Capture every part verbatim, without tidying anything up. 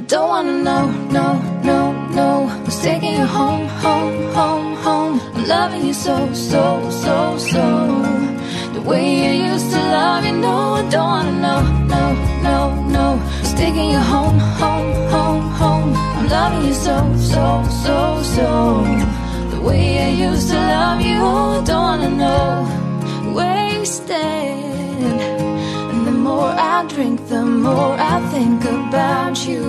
don't wanna know, no, no, no who's taking you home, home, home, home. I'm loving you so, so, so, so the way you used to love you. No, I don't wanna know, no, no, no who's taking you home, home, home, home. I'm loving you so, so, so, so the way I used to love you. I don't wanna know. Wasted, and the more I drink, the more I think about you.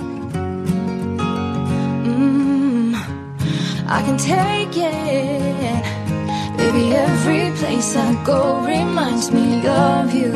mm, I can take it, baby. Every place I go reminds me of you.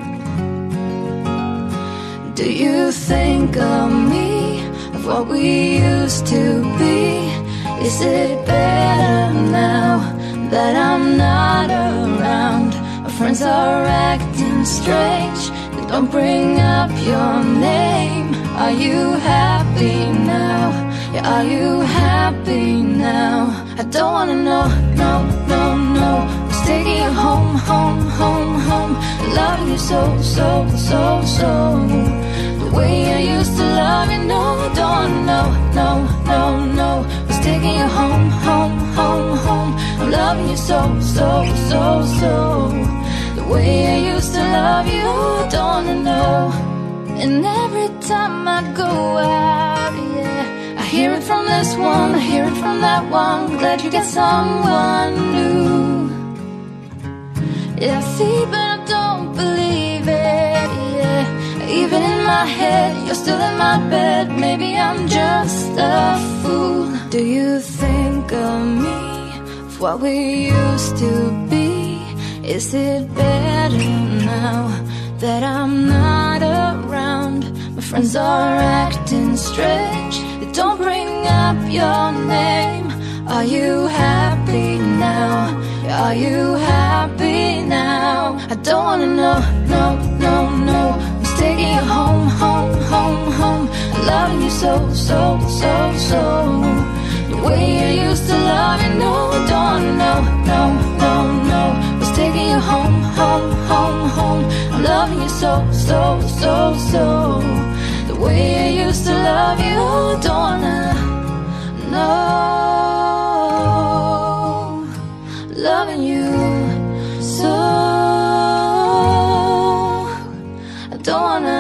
Do you think of me, of what we used to be? Is it better now that I'm not around? My friends are acting strange, they don't bring up your name. Are you happy now? Yeah, are you happy now? I don't wanna know, no, no, no who's taking you home, home, home, home. Loving you so, so, so, so the way I used to love you. No, I don't wanna know, no, no, no who's taking you home, home, home, home. I'm loving you so, so, so, so the way I used to love you. I don't wanna know. And every time I go out, yeah, I hear it from this one, I hear it from that one. Glad you get someone new. Yeah, I see, but I don't believe it, yeah. Even in my head, you're still in my bed. Maybe I'm just a fool. Do you think of me, of what we used to be? Is it better now that I'm not around? My friends are acting strange, they don't bring up your name. Are you happy now? Are you happy now? I don't wanna know, no, no, no who's taking you home, home, home, home. I'm loving you so, so, so, so the way I used to love you. No, I don't wanna know, no, no, no who's taking you home, home, home, home. I'm loving you so, so, so, so the way I used to love you. I don't wanna know. Loving you so, I don't wanna